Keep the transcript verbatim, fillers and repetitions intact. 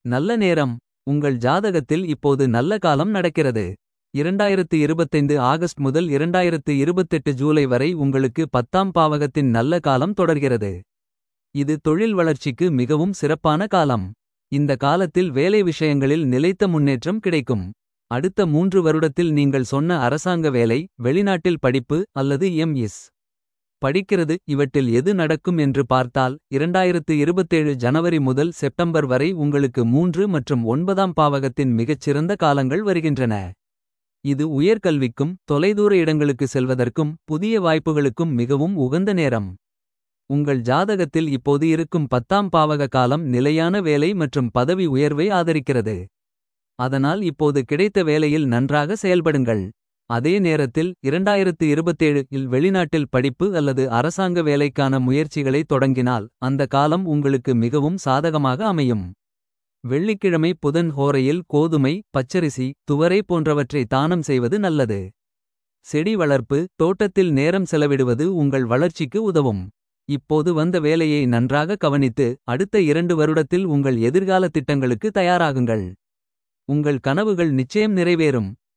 நல்ல நேரம். உங்கள் ஜாதகத்தில் இப்போது நல்ல காலம் நடக்கிறது. இரண்டாயிரத்து இருபத்தைந்து ஆகஸ்ட் முதல் இரண்டாயிரத்து இருபத்தெட்டு ஜூலை வரை உங்களுக்கு பத்தாம் பாவகத்தின் நல்ல காலம் தொடர்கிறது. இது தொழில் வளர்ச்சிக்கு மிகவும் சிறப்பான காலம். இந்த காலத்தில் வேலை விஷயங்களில் நிலைத்த முன்னேற்றம் கிடைக்கும். அடுத்த மூன்று வருடத்தில் நீங்கள் சொன்ன அரசாங்க வேலை, வெளிநாட்டில் படிப்பு அல்லது எம்.எஸ். படிக்கிறது இவற்றில் எது நடக்கும் என்று பார்த்தால். இரண்டாயிரத்து இருபத்தேழு ஜனவரி முதல் செப்டம்பர் வரை உங்களுக்கு மூன்று மற்றும் ஒன்பதாம் பாவகத்தின் மிகச்சிறந்த காலங்கள் வருகின்றன. இது உயர்கல்விக்கும் தொலைதூர இடங்களுக்கு செல்வதற்கும் புதிய வாய்ப்புகளுக்கும் மிகவும் உகந்த நேரம். உங்கள் ஜாதகத்தில் இப்போது இருக்கும் பத்தாம் பாவக காலம் நிலையான வேலை மற்றும் பதவி உயர்வை ஆதரிக்கிறது. அதனால் இப்போது கிடைத்த வேலையில் நன்றாக செயல்படுங்கள். அதே நேரத்தில் இரண்டாயிரத்து இருபத்தேழு இல் வெளிநாட்டில் படிப்பு அல்லது அரசாங்க வேலைக்கான முயற்சிகளை தொடங்கினால். அந்த காலம் உங்களுக்கு மிகவும் சாதகமாக அமையும். வெள்ளிக்கிழமை புதன் ஹோரையில் கோதுமை, பச்சரிசி, துவரை போன்றவற்றை தானம் செய்வது நல்லது. செடி வளர்ப்பு, தோட்டத்தில் நேரம் செலவிடுவது உங்கள் வளர்ச்சிக்கு உதவும். இப்போது வந்த வேலையை நன்றாக கவனித்து. அடுத்த இரண்டு வருடத்தில் உங்கள் எதிர்கால திட்டங்களுக்கு தயாராகுங்கள். உங்கள் கனவுகள் நிச்சயம் நிறைவேறும்.